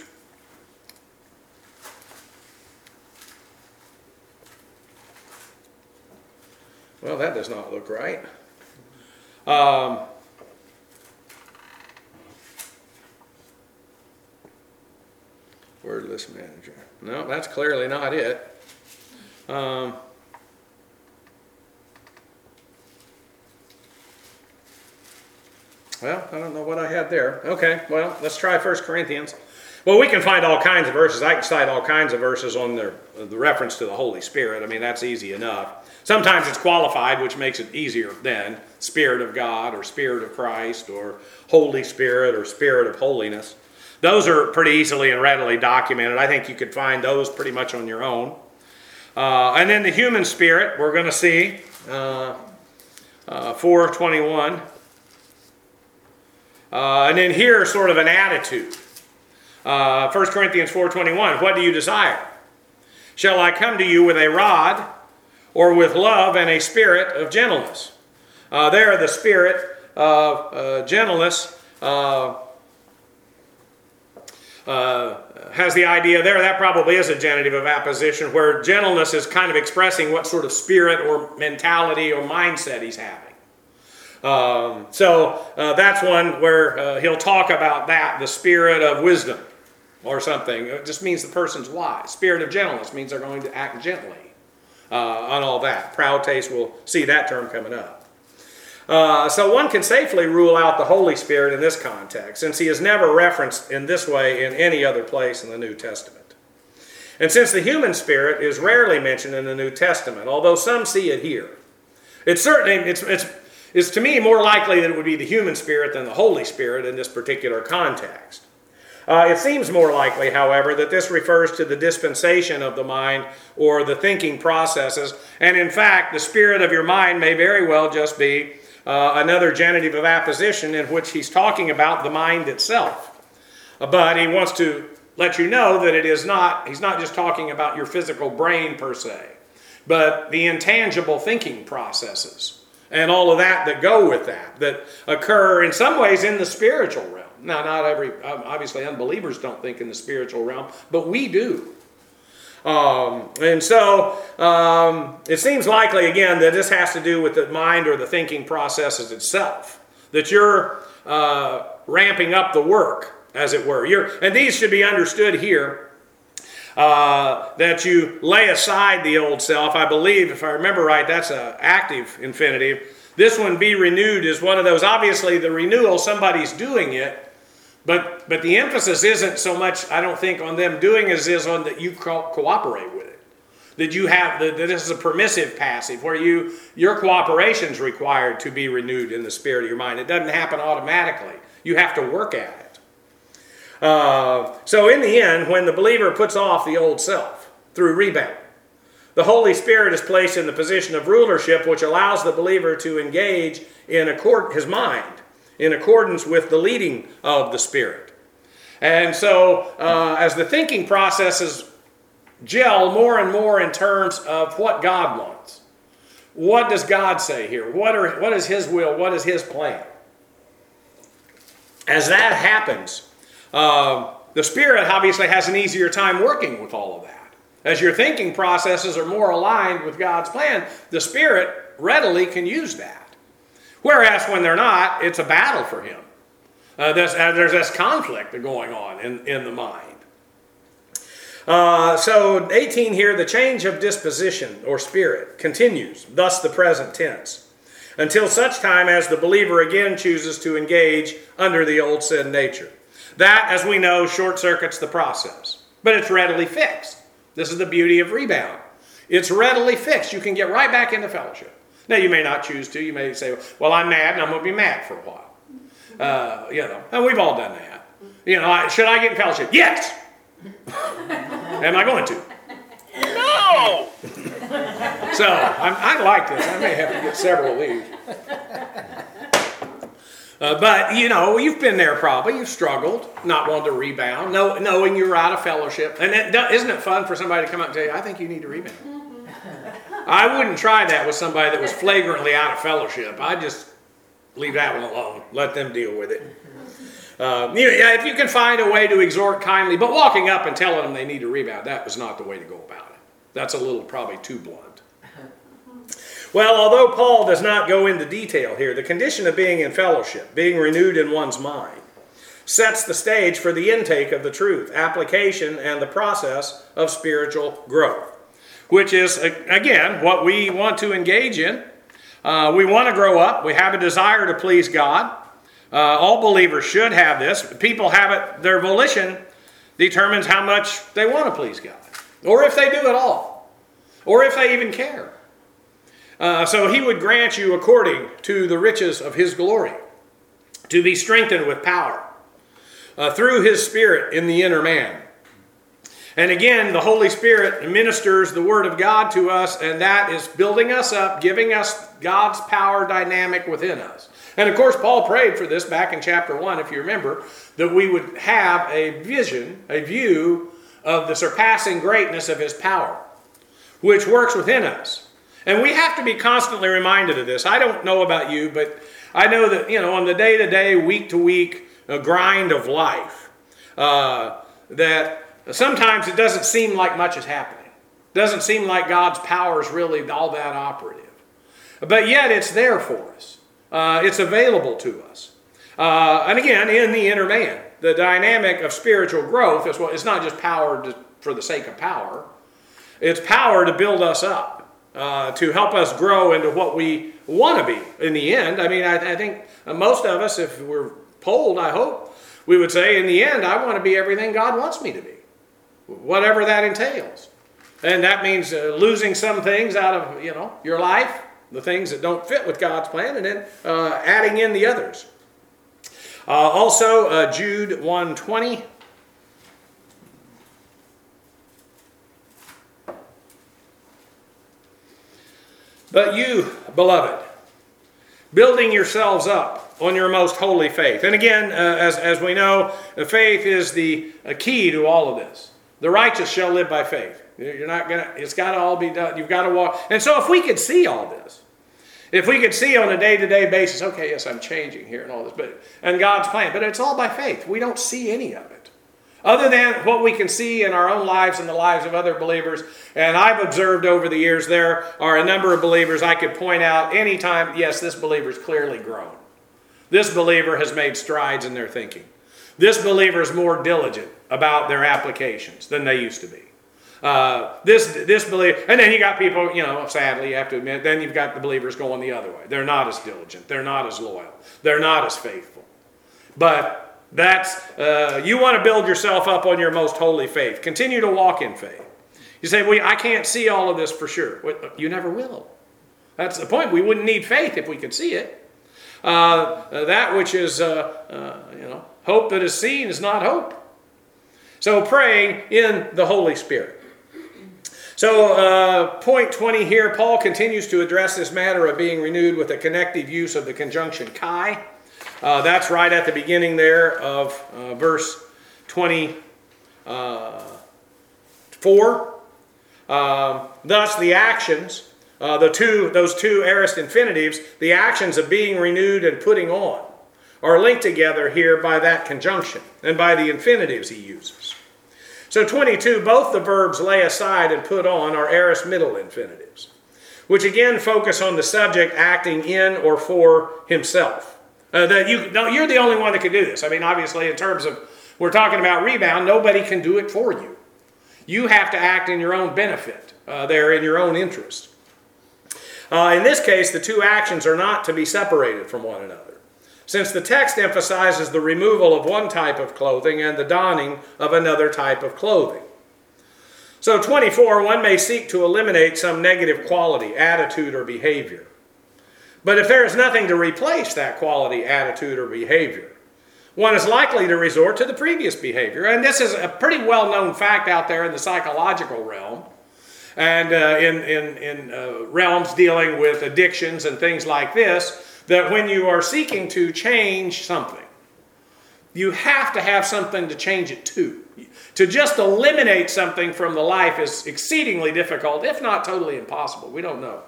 Well, that does not look right. Um, Word list manager. No, that's clearly not it. Um, well, I don't know what I had there. Okay, well, let's try First Corinthians. Well, we can find all kinds of verses. I can cite all kinds of verses on the, the reference to the Holy Spirit. I mean, that's easy enough. Sometimes it's qualified, which makes it easier then. Spirit of God, or Spirit of Christ, or Holy Spirit, or Spirit of Holiness. Those are pretty easily and readily documented. I think you could find those pretty much on your own. Uh, and then the human spirit, we're going to see uh, uh, four twenty-one. Uh, and then here, sort of an attitude. Uh, First Corinthians four twenty-one, what do you desire? Shall I come to you with a rod, or with love and a spirit of gentleness? Uh, there, the spirit of uh, gentleness uh, uh, has the idea there. That probably is a genitive of apposition, where gentleness is kind of expressing what sort of spirit or mentality or mindset he's having. Um, so uh, that's one where uh, he'll talk about that, the spirit of wisdom or something. It just means the person's wise. Spirit of gentleness means they're going to act gently uh, on all that. Proud taste, we'll see that term coming up. Uh, so one can safely rule out the Holy Spirit in this context, since he is never referenced in this way in any other place in the New Testament. And since the human spirit is rarely mentioned in the New Testament, although some see it here, it's certainly, it's, it's, it's to me more likely that it would be the human spirit than the Holy Spirit in this particular context. Uh, it seems more likely, however, that this refers to the dispensation of the mind or the thinking processes, and in fact, the spirit of your mind may very well just be uh, another genitive of apposition in which he's talking about the mind itself. Uh, but he wants to let you know that it is not, he's not just talking about your physical brain per se, but the intangible thinking processes and all of that that go with that, that occur in some ways in the spiritual realm. Now, not every, obviously unbelievers don't think in the spiritual realm, but we do. Um, and so um, it seems likely, again, that this has to do with the mind or the thinking processes itself, that you're uh, ramping up the work, as it were. You're, and these should be understood here, uh, that you lay aside the old self. I believe, if I remember right, that's an active infinitive. This one, be renewed, is one of those. Obviously, the renewal, somebody's doing it. But but the emphasis isn't so much, I don't think, on them doing as is on that you co- cooperate with it. That you have, that this is a permissive passive where you your cooperation is required to be renewed in the spirit of your mind. It doesn't happen automatically. You have to work at it. Uh, so in the end, when the believer puts off the old self through rebound, the Holy Spirit is placed in the position of rulership, which allows the believer to engage in accord his mind in accordance with the leading of the Spirit. And so uh, as the thinking processes gel more and more in terms of what God wants, what does God say here? What, are, what is His will? What is His plan? As that happens, uh, the Spirit obviously has an easier time working with all of that. As your thinking processes are more aligned with God's plan, the Spirit readily can use that. Whereas when they're not, it's a battle for him. Uh, there's, uh, there's this conflict going on in, in the mind. Uh, so eighteen here, the change of disposition or spirit continues, thus the present tense, until such time as the believer again chooses to engage under the old sin nature. That, as we know, short circuits the process, but it's readily fixed. This is the beauty of rebound. It's readily fixed. You can get right back into fellowship. Now, you may not choose to. You may say, well, I'm mad, and I'm going to be mad for a while. Uh, you know, and we've all done that. You know, I, should I get in fellowship? Yes! Am I going to? No! So, I'm, I like this. I may have to get several of these. Uh, but, you know, you've been there probably. You've struggled, not wanting to rebound, know, knowing you're out of fellowship. And it, isn't it fun for somebody to come up and tell you, I think you need to rebound? I wouldn't try that with somebody that was flagrantly out of fellowship. I'd just leave that one alone. Let them deal with it. Uh, you know, if you can find a way to exhort kindly, but walking up and telling them they need to rebound, that was not the way to go about it. That's a little probably too blunt. Well, although Paul does not go into detail here, the condition of being in fellowship, being renewed in one's mind, sets the stage for the intake of the truth, application, and the process of spiritual growth, which is, again, what we want to engage in. Uh, we want to grow up. We have a desire to please God. Uh, all believers should have this. People have it, their volition determines how much they want to please God, or if they do at all, or if they even care. Uh, so he would grant you according to the riches of his glory, to be strengthened with power uh, through his Spirit in the inner man. And again, the Holy Spirit ministers the Word of God to us, and that is building us up, giving us God's power dynamic within us. And of course, Paul prayed for this back in chapter one, if you remember, that we would have a vision, a view of the surpassing greatness of his power, which works within us. And we have to be constantly reminded of this. I don't know about you, but I know that, you know, on the day-to-day, week-to-week uh, grind of life, uh, that sometimes it doesn't seem like much is happening. It doesn't seem like God's power is really all that operative. But yet it's there for us. Uh, it's available to us. Uh, and again, in the inner man, the dynamic of spiritual growth is what, it's not just power to, for the sake of power. It's power to build us up. Uh, to help us grow into what we want to be in the end. I mean, I, I think most of us, if we're polled, I hope, we would say, in the end, I want to be everything God wants me to be, whatever that entails. And that means uh, losing some things out of, you know, your life, the things that don't fit with God's plan, and then uh, adding in the others. Uh, also, uh, Jude one twenty. But you, beloved, building yourselves up on your most holy faith. And again, uh, as, as we know, faith is the uh, key to all of this. The righteous shall live by faith. You're not gonna, it's got to all be done. You've got to walk. And so if we could see all this, if we could see on a day-to-day basis, okay, yes, I'm changing here and all this, but and God's plan, but it's all by faith. We don't see any of it. Other than what we can see in our own lives and the lives of other believers. And I've observed over the years there are a number of believers I could point out anytime, yes, this believer's clearly grown. This believer has made strides in their thinking. This believer is more diligent about their applications than they used to be. Uh, this this believer, and then you got people, you know, sadly you have to admit, then you've got the believers going the other way. They're not as diligent. They're not as loyal. They're not as faithful. But That's, uh, you want to build yourself up on your most holy faith. Continue to walk in faith. You say, well, I can't see all of this for sure. Well, you never will. That's the point. We wouldn't need faith if we could see it. Uh, that which is, uh, uh, you know, hope that is seen is not hope. So praying in the Holy Spirit. So uh, point twenty here, Paul continues to address this matter of being renewed with a connective use of the conjunction kai. Uh, that's right at the beginning there of uh, verse twenty-four. Uh, thus, the actions, uh, the two, those two aorist infinitives, the actions of being renewed and putting on, are linked together here by that conjunction and by the infinitives he uses. So twenty-two, both the verbs lay aside and put on are aorist middle infinitives, which again focus on the subject acting in or for himself. Uh, that you, no, you're the only one that can do this. I mean, obviously, in terms of, we're talking about rebound, nobody can do it for you. You have to act in your own benefit. Uh, they're in your own interest. Uh, in this case, the two actions are not to be separated from one another, since the text emphasizes the removal of one type of clothing and the donning of another type of clothing. So twenty-four, one may seek to eliminate some negative quality, attitude, or behavior. But if there is nothing to replace that quality, attitude, or behavior, one is likely to resort to the previous behavior. And this is a pretty well-known fact out there in the psychological realm. and uh, in, in, in uh, realms dealing with addictions and things like this, that when you are seeking to change something, you have to have something to change it to. To just eliminate something from the life is exceedingly difficult, if not totally impossible. We don't know.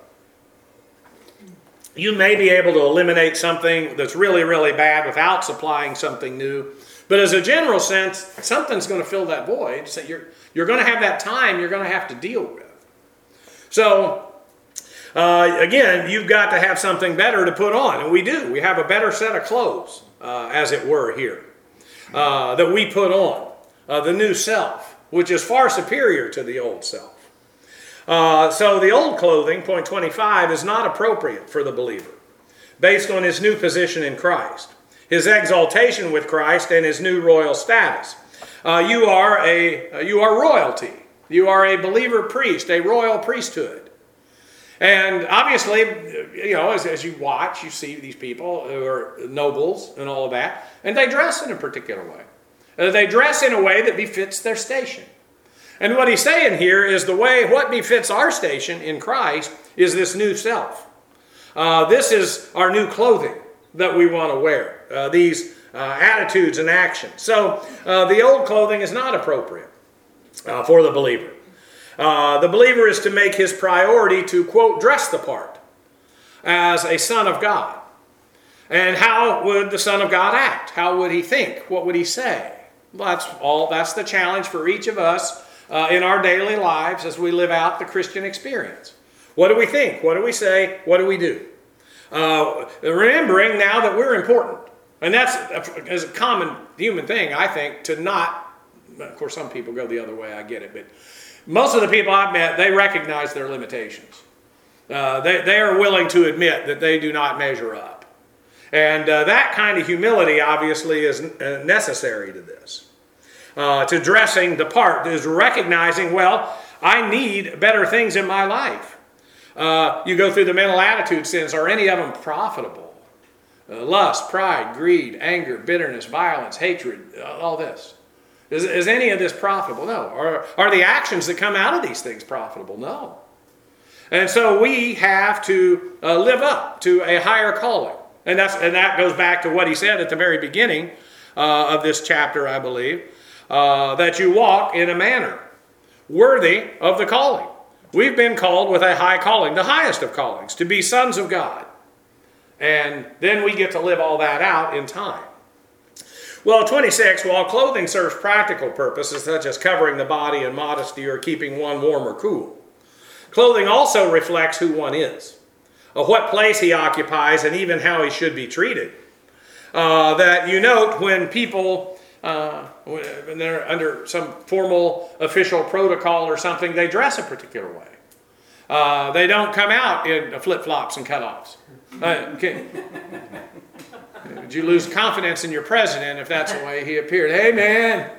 You may be able to eliminate something that's really, really bad without supplying something new. But as a general sense, something's going to fill that void. So you're, you're going to have that time you're going to have to deal with. So, uh, again, you've got to have something better to put on. And we do. We have a better set of clothes, uh, as it were, here, uh, that we put on. Uh, the new self, which is far superior to the old self. Uh, so the old clothing, point twenty-five, is not appropriate for the believer, based on his new position in Christ, his exaltation with Christ, and his new royal status. Uh, you are a uh, you are royalty. You are a believer priest, a royal priesthood. And obviously, you know, as, as you watch, you see these people who are nobles and all of that, and they dress in a particular way. Uh, they dress in a way that befits their station. And what he's saying here is the way, what befits our station in Christ is this new self. Uh, this is our new clothing that we want to wear, uh, these uh, attitudes and actions. So uh, the old clothing is not appropriate uh, for the believer. Uh, the believer is to make his priority to, quote, dress the part as a son of God. And how would the Son of God act? How would he think? What would he say? Well, that's all. That's the challenge for each of us uh, in our daily lives as we live out the Christian experience. What do we think? What do we say? What do we do? Uh, remembering now that we're important. And that's a, is a common human thing, I think, to not, of course, some people go the other way, I get it, but most of the people I've met, they recognize their limitations. Uh, they, they are willing to admit that they do not measure up. And uh, that kind of humility, obviously, is uh, necessary to this. Uh, to dressing the part is recognizing, well, I need better things in my life. Uh, you go through the mental attitude sins. Are any of them profitable? Uh, lust, pride, greed, anger, bitterness, violence, hatred, uh, all this. Is, is any of this profitable? No. Are, are the actions that come out of these things profitable? No. And so we have to uh, live up to a higher calling. And, that's, and that goes back to what he said at the very beginning uh, of this chapter, I believe, uh, that you walk in a manner worthy of the calling. We've been called with a high calling, the highest of callings, to be sons of God. And then we get to live all that out in time. Well, twenty-six, while clothing serves practical purposes, such as covering the body and modesty or keeping one warm or cool, clothing also reflects who one is. Of what place he occupies, and even how he should be treated. Uh, that you note when people, uh, when they're under some formal official protocol or something, they dress a particular way. Uh, they don't come out in flip-flops and cutoffs. Uh, okay. Did you lose confidence in your president if that's the way he appeared? Hey, man!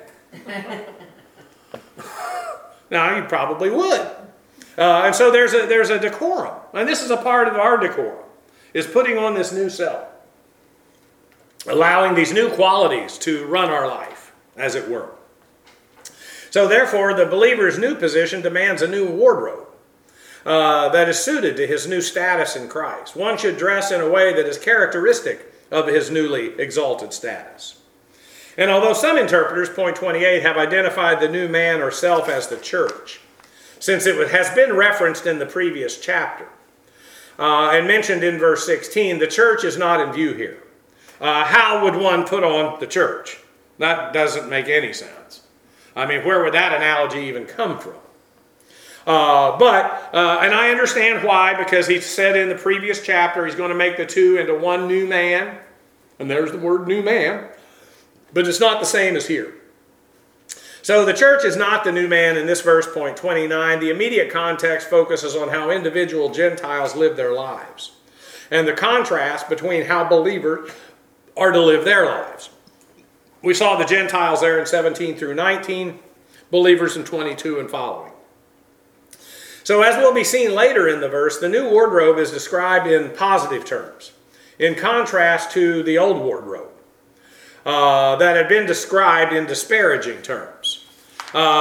Now, you probably would. Uh, and so there's a, there's a decorum. And this is a part of our decorum, is putting on this new self. Allowing these new qualities to run our life, as it were. So therefore, the believer's new position demands a new wardrobe uh, that is suited to his new status in Christ. One should dress in a way that is characteristic of his newly exalted status. And although some interpreters, point twenty-eight, have identified the new man or self as the church, since it has been referenced in the previous chapter uh, and mentioned in verse sixteen, the church is not in view here. Uh, how would one put on the church? That doesn't make any sense. I mean, where would that analogy even come from? Uh, but, uh, and I understand why, because he said in the previous chapter he's going to make the two into one new man. And there's the word new man. But it's not the same as here. So the church is not the new man in this verse, point twenty-nine. The immediate context focuses on how individual Gentiles live their lives, and the contrast between how believers are to live their lives. We saw the Gentiles there in seventeen through nineteen, believers in twenty-two and following. So as will be seen later in the verse, the new wardrobe is described in positive terms, in contrast to the old wardrobe uh, that had been described in disparaging terms. Uh,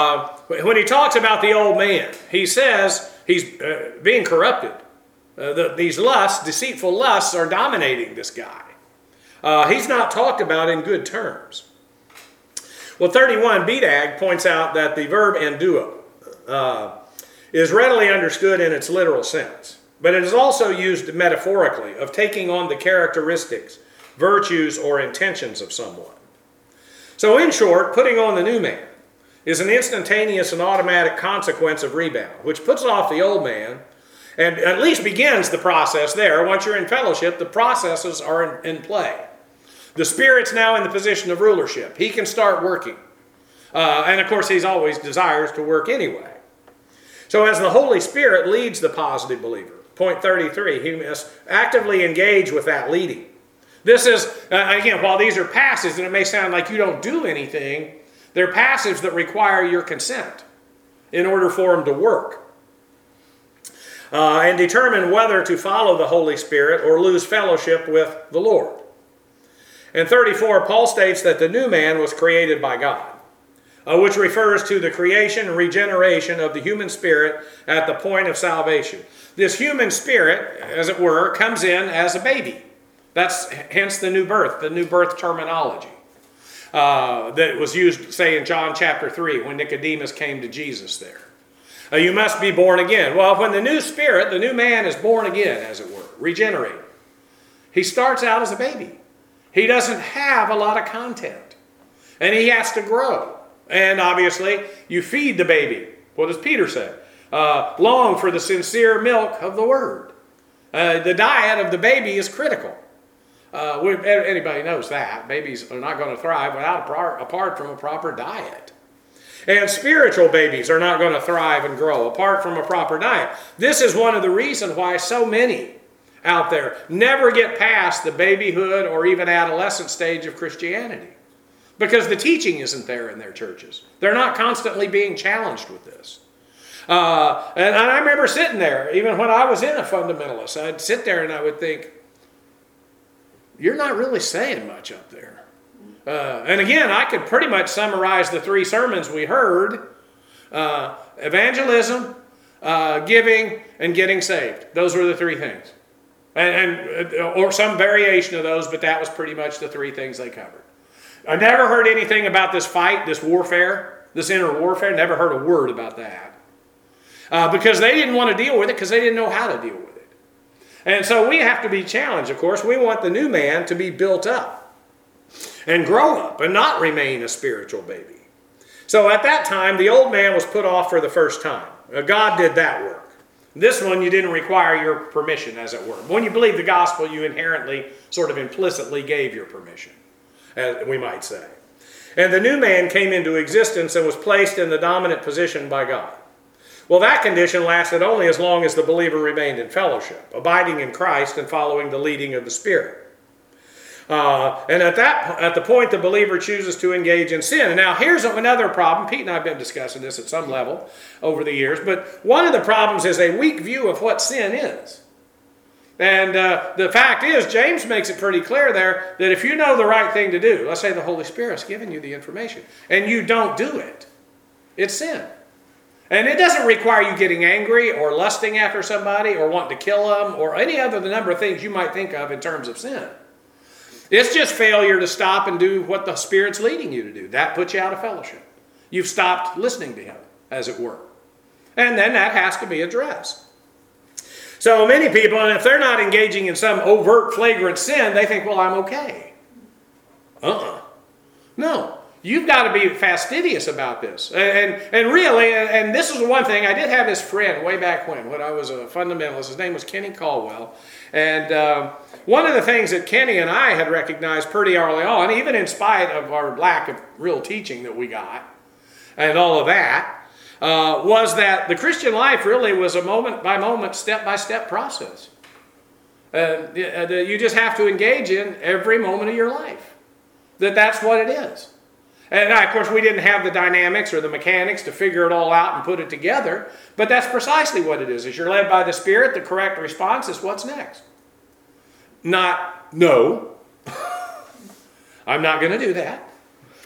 when he talks about the old man, he says he's uh, being corrupted. Uh, the, these lusts, deceitful lusts, are dominating this guy. Uh, he's not talked about in good terms. Well, thirty-one, Bedag points out that the verb enduo uh, is readily understood in its literal sense, but it is also used metaphorically of taking on the characteristics, virtues, or intentions of someone. So in short, putting on the new man is an instantaneous and automatic consequence of rebound, which puts off the old man and at least begins the process there. Once you're in fellowship, the processes are in, in play. The Spirit's now in the position of rulership. He can start working. Uh, and of course, he's always desires to work anyway. So as the Holy Spirit leads the positive believer, point thirty-three, he must actively engage with that leading. This is, uh, again, while these are passives, and it may sound like you don't do anything, they're passives that require your consent in order for them to work. Uh, and determine whether to follow the Holy Spirit or lose fellowship with the Lord. In thirty-four, Paul states that the new man was created by God, uh, which refers to the creation and regeneration of the human spirit at the point of salvation. This human spirit, as it were, comes in as a baby. That's hence the new birth, the new birth terminology uh, that was used, say, in John chapter three when Nicodemus came to Jesus there. Uh, you must be born again. Well, when the new spirit, the new man is born again, as it were, regenerated, he starts out as a baby. He doesn't have a lot of content. And he has to grow. And obviously, you feed the baby. What does Peter say? Uh, long for the sincere milk of the word. Uh, the diet of the baby is critical. Uh, we, anybody knows that. Babies are not going to thrive without a, apart from a proper diet. And spiritual babies are not going to thrive and grow apart from a proper diet. This is one of the reasons why so many out there never get past the babyhood or even adolescent stage of Christianity. Because the teaching isn't there in their churches. They're not constantly being challenged with this. Uh, and I remember sitting there, even when I was in a fundamentalist, I'd sit there and I would think, you're not really saying much up there. Uh, and again, I could pretty much summarize the three sermons we heard. Uh, evangelism, uh, giving, and getting saved. Those were the three things. And, and or some variation of those, but that was pretty much the three things they covered. I never heard anything about this fight, this warfare, this inner warfare. Never heard a word about that. Uh, because they didn't want to deal with it because they didn't know how to deal with it. And so we have to be challenged, of course. We want the new man to be built up and grow up and not remain a spiritual baby. So at that time, the old man was put off for the first time. God did that work. This one, you didn't require your permission, as it were. When you believe the gospel, you inherently, sort of implicitly gave your permission, as we might say. And the new man came into existence and was placed in the dominant position by God. Well, that condition lasted only as long as the believer remained in fellowship, abiding in Christ and following the leading of the Spirit. Uh, and at that, at the point the believer chooses to engage in sin. And now here's another problem. Pete and I have been discussing this at some level over the years. But one of the problems is a weak view of what sin is. And uh, the fact is, James makes it pretty clear there that if you know the right thing to do, let's say the Holy Spirit's given you the information, and you don't do it, it's sin. And it doesn't require you getting angry or lusting after somebody or wanting to kill them or any other the number of things you might think of in terms of sin. It's just failure to stop and do what the Spirit's leading you to do. That puts you out of fellowship. You've stopped listening to Him, as it were. And then that has to be addressed. So many people, and if they're not engaging in some overt, flagrant sin, they think, well, I'm okay. Uh-uh. No. You've got to be fastidious about this. And, and, and really, and, and this is one thing, I did have this friend way back when, when I was a fundamentalist. His name was Kenny Caldwell. And um, one of the things that Kenny and I had recognized pretty early on, even in spite of our lack of real teaching that we got, and all of that, uh, was that the Christian life really was a moment-by-moment, step-by-step process. Uh, you just have to engage in every moment of your life. That that's what it is. And of course, we didn't have the dynamics or the mechanics to figure it all out and put it together. But that's precisely what it is. As you're led by the Spirit, the correct response is what's next. Not, no, I'm not going to do that.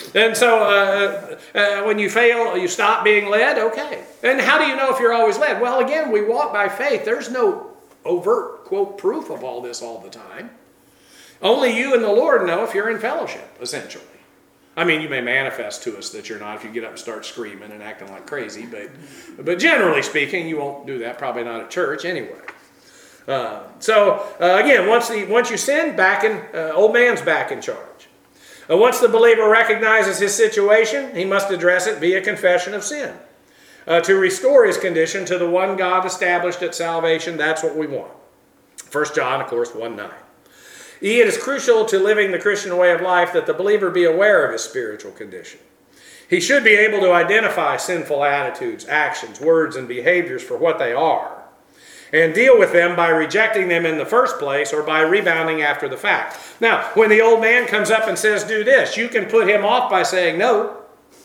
And so uh, uh, when you fail, you stop being led, okay. And how do you know if you're always led? Well, again, we walk by faith. There's no overt, quote, proof of all this all the time. Only you and the Lord know if you're in fellowship, essentially. I mean, you may manifest to us that you're not if you get up and start screaming and acting like crazy, but, but generally speaking, you won't do that, probably not at church anyway. Uh, so, uh, again, once, the, once you sin, back in, uh, old man's back in charge. Uh, once the believer recognizes his situation, he must address it via confession of sin. Uh, to restore his condition to the one God established at salvation, that's what we want. First John, of course, one nine. It is crucial to living the Christian way of life that the believer be aware of his spiritual condition. He should be able to identify sinful attitudes, actions, words, and behaviors for what they are, and deal with them by rejecting them in the first place or by rebounding after the fact. Now, when the old man comes up and says, do this, you can put him off by saying, no,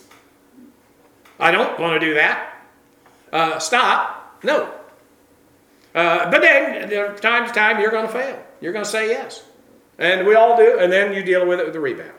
I don't want to do that. Uh, stop. No. Uh, but then, time to time, you're going to fail. You're going to say yes. And we all do, and then you deal with it with the rebound.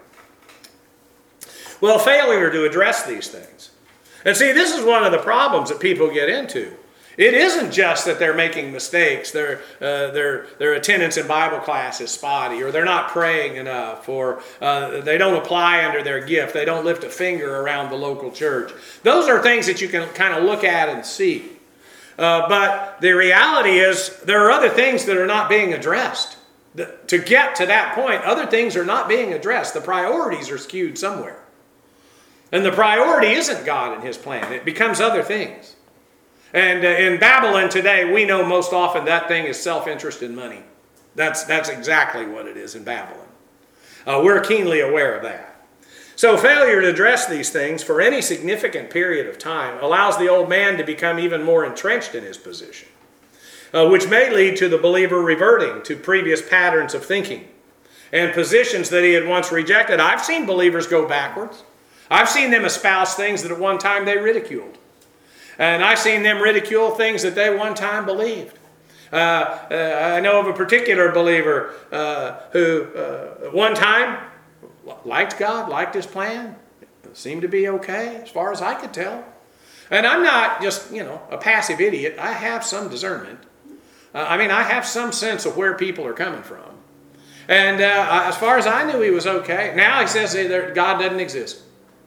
Well, failure to address these things. And see, this is one of the problems that people get into. It isn't just that they're making mistakes, their, uh, their, their attendance in Bible class is spotty, or they're not praying enough, or uh, they don't apply under their gift, they don't lift a finger around the local church. Those are things that you can kind of look at and see. Uh, but the reality is there are other things that are not being addressed. The, to get to that point, other things are not being addressed. The priorities are skewed somewhere. And the priority isn't God and his plan. It becomes other things. And uh, in Babylon today, we know most often that thing is self-interest and money. That's, that's exactly what it is in Babylon. Uh, we're keenly aware of that. So failure to address these things for any significant period of time allows the old man to become even more entrenched in his position, uh, which may lead to the believer reverting to previous patterns of thinking and positions that he had once rejected. I've seen believers go backwards. I've seen them espouse things that at one time they ridiculed. And I've seen them ridicule things that they one time believed. Uh, uh, I know of a particular believer uh, who uh, one time liked God, liked his plan, seemed to be okay as far as I could tell. And I'm not just, you know, a passive idiot. I have some discernment. Uh, I mean, I have some sense of where people are coming from. And uh, as far as I knew, he was okay. Now he says that God doesn't exist.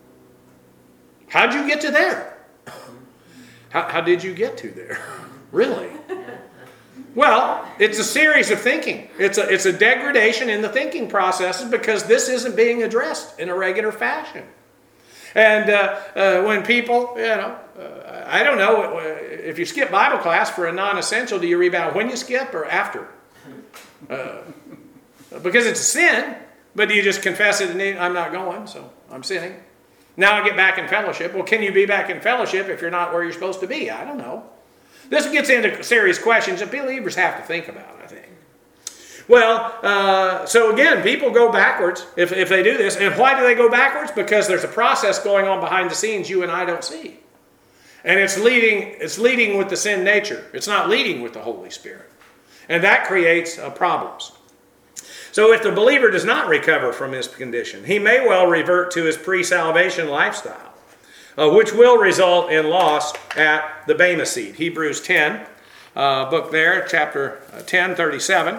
How'd you get to there? How, how did you get to there? Really? Well, it's a series of thinking. It's a, it's a degradation in the thinking processes because this isn't being addressed in a regular fashion. And uh, uh, when people, you know, uh, I don't know, if you skip Bible class for a non-essential, do you rebound when you skip or after? Uh, because it's a sin, but do you just confess it and I'm not going, so I'm sinning? Now I get back in fellowship. Well, can you be back in fellowship if you're not where you're supposed to be? I don't know. This gets into serious questions that believers have to think about, I think. Well, uh, so again, people go backwards if, if they do this. And why do they go backwards? Because there's a process going on behind the scenes you and I don't see. And it's leading, it's leading with the sin nature. It's not leading with the Holy Spirit. And that creates uh, problems. So if the believer does not recover from his condition, he may well revert to his pre-salvation lifestyle, uh, which will result in loss at the Bema seat. Hebrews ten, uh, book there, chapter ten, thirty-seven.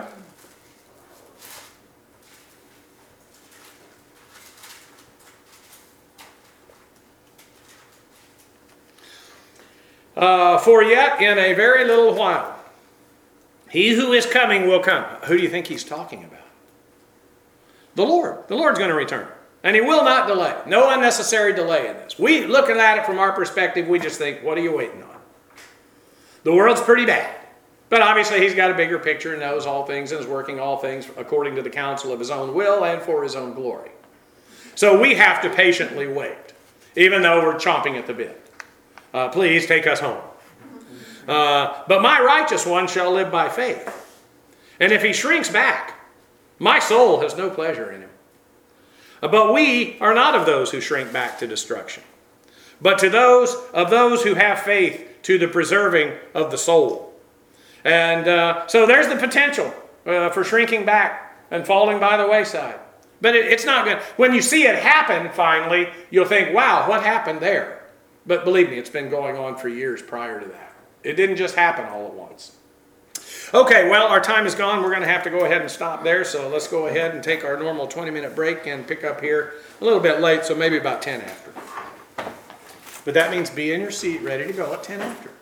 Uh, For yet in a very little while, he who is coming will come. Who do you think he's talking about? The Lord. The Lord's going to return. And he will not delay. No unnecessary delay in this. We, looking at it from our perspective, we just think, what are you waiting on? The world's pretty bad. But obviously he's got a bigger picture and knows all things and is working all things according to the counsel of his own will and for his own glory. So we have to patiently wait, even though we're chomping at the bit. Uh, please take us home. Uh, but my righteous one shall live by faith. And if he shrinks back, my soul has no pleasure in him. But we are not of those who shrink back to destruction, but to those of those who have faith to the preserving of the soul. And uh, so there's the potential uh, for shrinking back and falling by the wayside. But it, it's not going to, when you see it happen finally, you'll think, wow, what happened there? But believe me, it's been going on for years prior to that. It didn't just happen all at once. Okay, well, our time is gone. We're going to have to go ahead and stop there. So let's go ahead and take our normal twenty minute break and pick up here a little bit late, so maybe about ten after. But that means be in your seat ready to go at ten after.